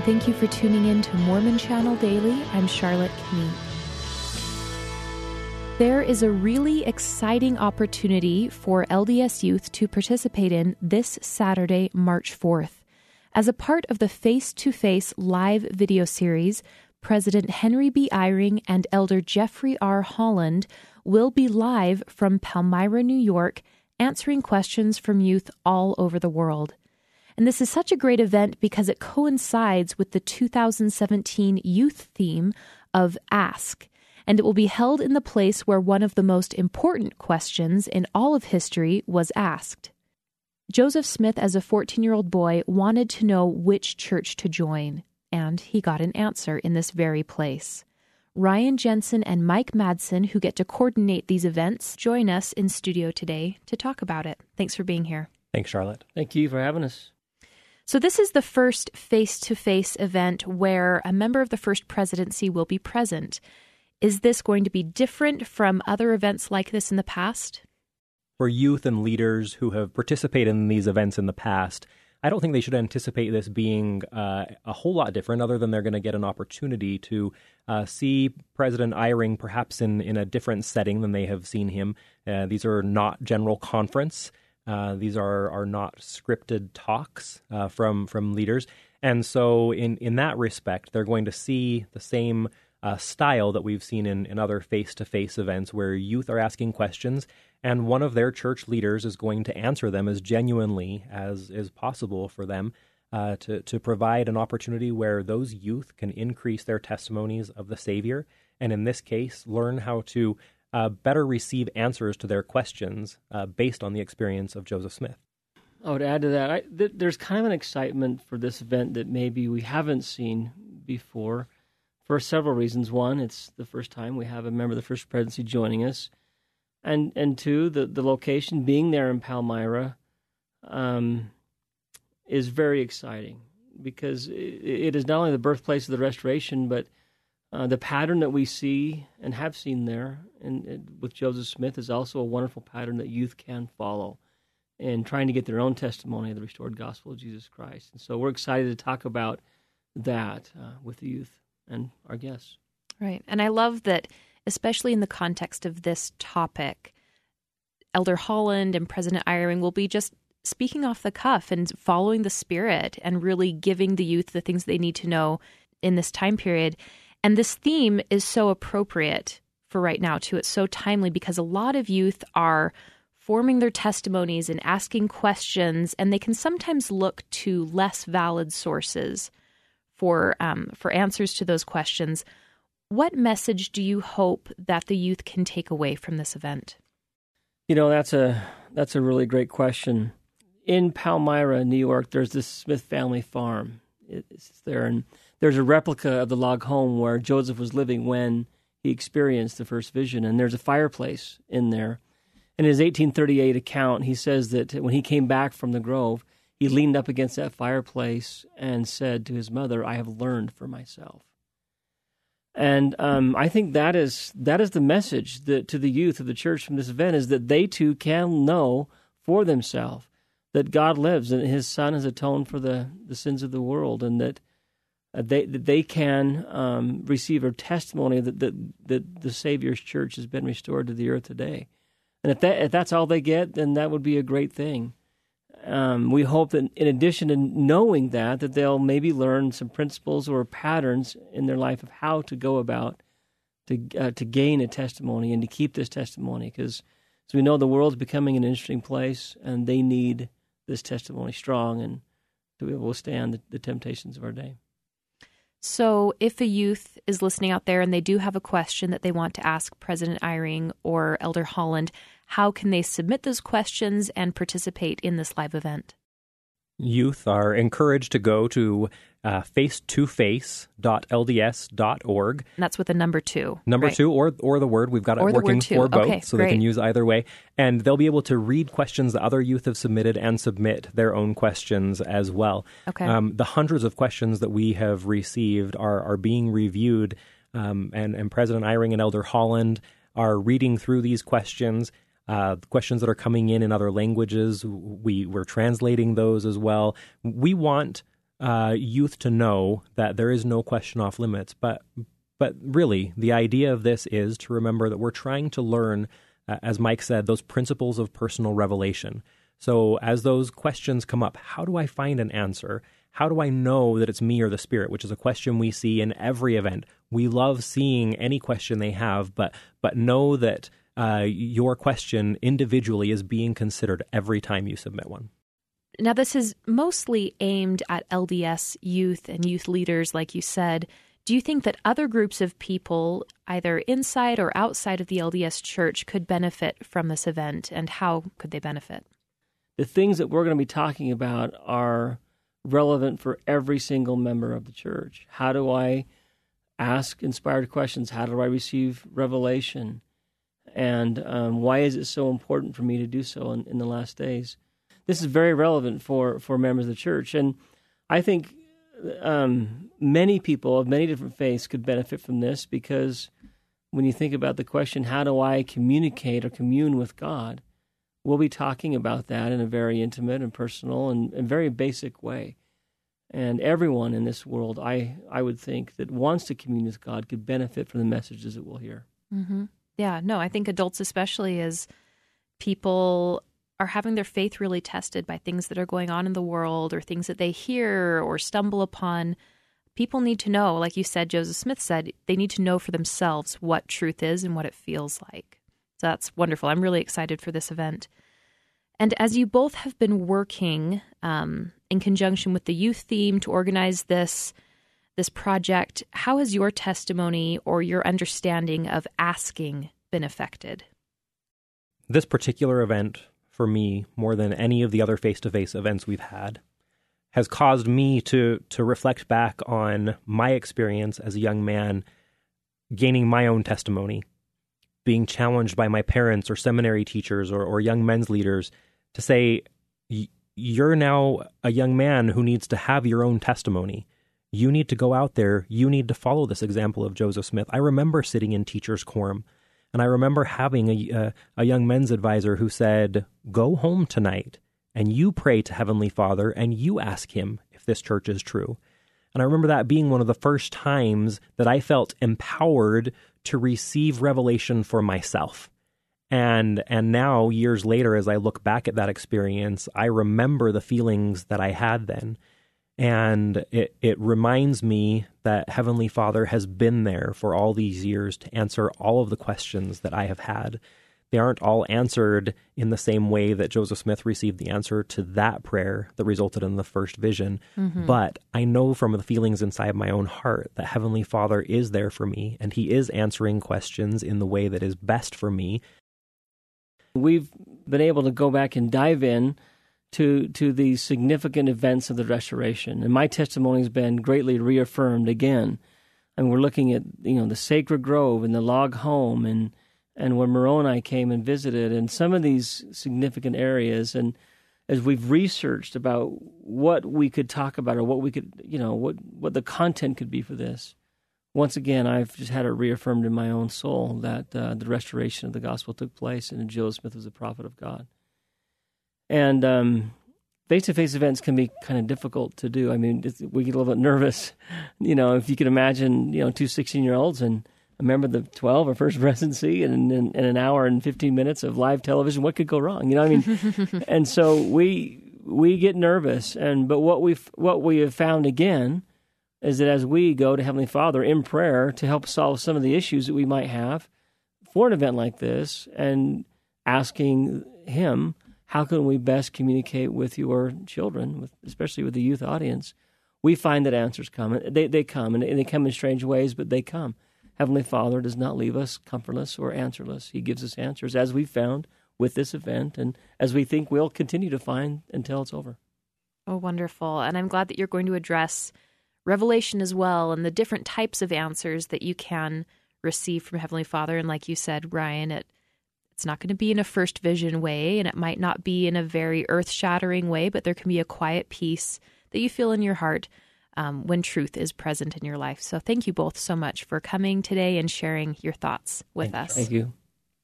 Thank you for tuning in to Mormon Channel Daily. I'm Charlotte Knee. There is a really exciting opportunity for LDS youth to participate in this Saturday, March 4th. As a part of the face-to-face live video series, President Henry B. Eyring and Elder Jeffrey R. Holland will be live from Palmyra, New York, answering questions from youth all over the world. And this is such a great event because it coincides with the 2017 youth theme of Ask, and it will be held in the place where one of the most important questions in all of history was asked. Joseph Smith, as a 14-year-old boy, wanted to know which church to join, and he got an answer in this very place. Ryan Jensen and Mike Madsen, who get to coordinate these events, join us in studio today to talk about it. Thanks for being here. Thanks, Charlotte. Thank you for having us. So this is the first face-to-face event where a member of the First Presidency will be present. Is this going to be different from other events like this in the past? For youth and leaders who have participated in these events in the past, I don't think they should anticipate this being a whole lot different, other than they're going to get an opportunity to see President Eyring perhaps in a different setting than they have seen him. These are not general conference. These are not scripted talks from leaders. And so in that respect, they're going to see the same style that we've seen in other face-to-face events where youth are asking questions, and one of their church leaders is going to answer them as genuinely as is possible for them to provide an opportunity where those youth can increase their testimonies of the Savior, and in this case, learn how to better receive answers to their questions based on the experience of Joseph Smith. I would add to that, there's kind of an excitement for this event that maybe we haven't seen before for several reasons. One, it's the first time we have a member of the First Presidency joining us. And two, the location, being there in Palmyra, is very exciting because it is not only the birthplace of the Restoration, but the pattern that we see and have seen there and with Joseph Smith is also a wonderful pattern that youth can follow in trying to get their own testimony of the restored gospel of Jesus Christ. And so we're excited to talk about that with the youth and our guests. Right. And I love that, especially in the context of this topic, Elder Holland and President Eyring will be just speaking off the cuff and following the Spirit and really giving the youth the things they need to know in this time period. And this theme is so appropriate for right now, too. It's so timely because a lot of youth are forming their testimonies and asking questions, and they can sometimes look to less valid sources for answers to those questions. What message do you hope that the youth can take away from this event? You know, that's a really great question. In Palmyra, New York, there's this Smith family farm. It's there, and there's a replica of the log home where Joseph was living when he experienced the first vision, and there's a fireplace in there. In his 1838 account, he says that when he came back from the grove, he leaned up against that fireplace and said to his mother, "I have learned for myself." And I think that is the message to the youth of the church from this event, is that they too can know for themselves that God lives and His Son has atoned for the sins of the world, and that they can receive a testimony that the Savior's church has been restored to the earth today. And if that's all they get, then that would be a great thing. We hope that in addition to knowing that they'll maybe learn some principles or patterns in their life of how to go about to gain a testimony and to keep this testimony, because as we know, the world's becoming an interesting place, and they need this testimony strong and to be able to withstand the temptations of our day. So if a youth is listening out there and they do have a question that they want to ask President Eyring or Elder Holland, how can they submit those questions and participate in this live event? Youth are encouraged to go to face2face.lds.org. And that's with a number 2. Number right? 2, or the word. We've got it working for both, okay, so great. They can use either way. And they'll be able to read questions that other youth have submitted and submit their own questions as well. Okay. The hundreds of questions that we have received are being reviewed, and President Eyring and Elder Holland are reading through these questions. Questions that are coming in other languages, we're translating those as well. We want youth to know that there is no question off limits. But really, the idea of this is to remember that we're trying to learn, as Mike said, those principles of personal revelation. So as those questions come up, how do I find an answer? How do I know that it's me or the Spirit, which is a question we see in every event. We love seeing any question they have, but know that your question individually is being considered every time you submit one. Now, this is mostly aimed at LDS youth and youth leaders, like you said. Do you think that other groups of people, either inside or outside of the LDS Church, could benefit from this event, and how could they benefit? The things that we're going to be talking about are relevant for every single member of the church. How do I ask inspired questions? How do I receive revelation? And why is it so important for me to do so in the last days? This is very relevant for members of the church. And I think many people of many different faiths could benefit from this, because when you think about the question, how do I communicate or commune with God? We'll be talking about that in a very intimate and personal and very basic way. And everyone in this world, I would think, that wants to commune with God could benefit from the messages that we'll hear. Mm-hmm. Yeah, no, I think adults especially, as people are having their faith really tested by things that are going on in the world or things that they hear or stumble upon. People need to know, like you said, Joseph Smith said, they need to know for themselves what truth is and what it feels like. So that's wonderful. I'm really excited for this event. And as you both have been working in conjunction with the youth theme to organize this project, how has your testimony or your understanding of asking been affected? This particular event, for me, more than any of the other face-to-face events we've had, has caused me to reflect back on my experience as a young man, gaining my own testimony, being challenged by my parents or seminary teachers or young men's leaders to say, you're now a young man who needs to have your own testimony. You need to go out there. You need to follow this example of Joseph Smith. I remember sitting in teacher's quorum, and I remember having a young men's advisor who said, go home tonight and you pray to Heavenly Father and you ask him if this church is true. And I remember that being one of the first times that I felt empowered to receive revelation for myself. And now, years later, as I look back at that experience, I remember the feelings that I had then. And it reminds me that Heavenly Father has been there for all these years to answer all of the questions that I have had. They aren't all answered in the same way that Joseph Smith received the answer to that prayer that resulted in the first vision. Mm-hmm. But I know from the feelings inside my own heart that Heavenly Father is there for me, and He is answering questions in the way that is best for me. We've been able to go back and dive in to the significant events of the Restoration, and my testimony has been greatly reaffirmed again. And we're looking at the Sacred Grove and the log home, and when Moroni came and visited, and some of these significant areas. And as we've researched about what we could talk about, or what we could, what the content could be for this, once again, I've just had it reaffirmed in my own soul that the restoration of the gospel took place, and Joseph Smith was a prophet of God. And face-to-face events can be kind of difficult to do. I mean, we get a little bit nervous, if you could imagine, two 16-year-olds and a member of the 12 or First Presidency and an hour and 15 minutes of live television. What could go wrong? And so we get nervous. But what we have found again is that as we go to Heavenly Father in prayer to help solve some of the issues that we might have for an event like this, and asking Him, how can we best communicate with your children, especially with the youth audience, we find that answers come. They come, and they come in strange ways, but they come. Heavenly Father does not leave us comfortless or answerless. He gives us answers, as we found with this event, and as we think we'll continue to find until it's over. Oh, wonderful. And I'm glad that you're going to address revelation as well, and the different types of answers that you can receive from Heavenly Father. And like you said, Ryan, it's not going to be in a first vision way, and it might not be in a very earth-shattering way, but there can be a quiet peace that you feel in your heart when truth is present in your life. So thank you both so much for coming today and sharing your thoughts with us. Thank you.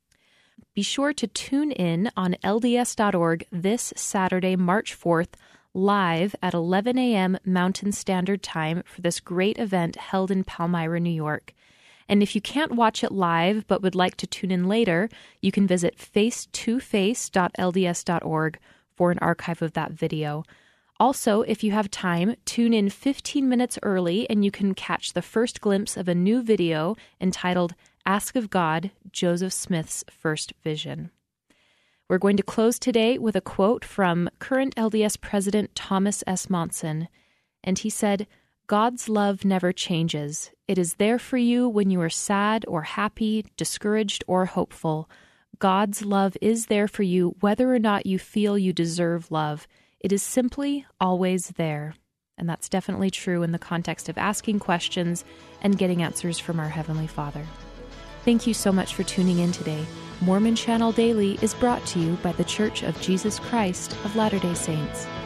Be sure to tune in on LDS.org this Saturday, March 4th, live at 11 a.m. Mountain Standard Time for this great event held in Palmyra, New York. And if you can't watch it live but would like to tune in later, you can visit face2face.lds.org for an archive of that video. Also, if you have time, tune in 15 minutes early and you can catch the first glimpse of a new video entitled Ask of God, Joseph Smith's First Vision. We're going to close today with a quote from current LDS President Thomas S. Monson, and he said, "God's love never changes. It is there for you when you are sad or happy, discouraged or hopeful. God's love is there for you whether or not you feel you deserve love. It is simply always there." And that's definitely true in the context of asking questions and getting answers from our Heavenly Father. Thank you so much for tuning in today. Mormon Channel Daily is brought to you by The Church of Jesus Christ of Latter-day Saints.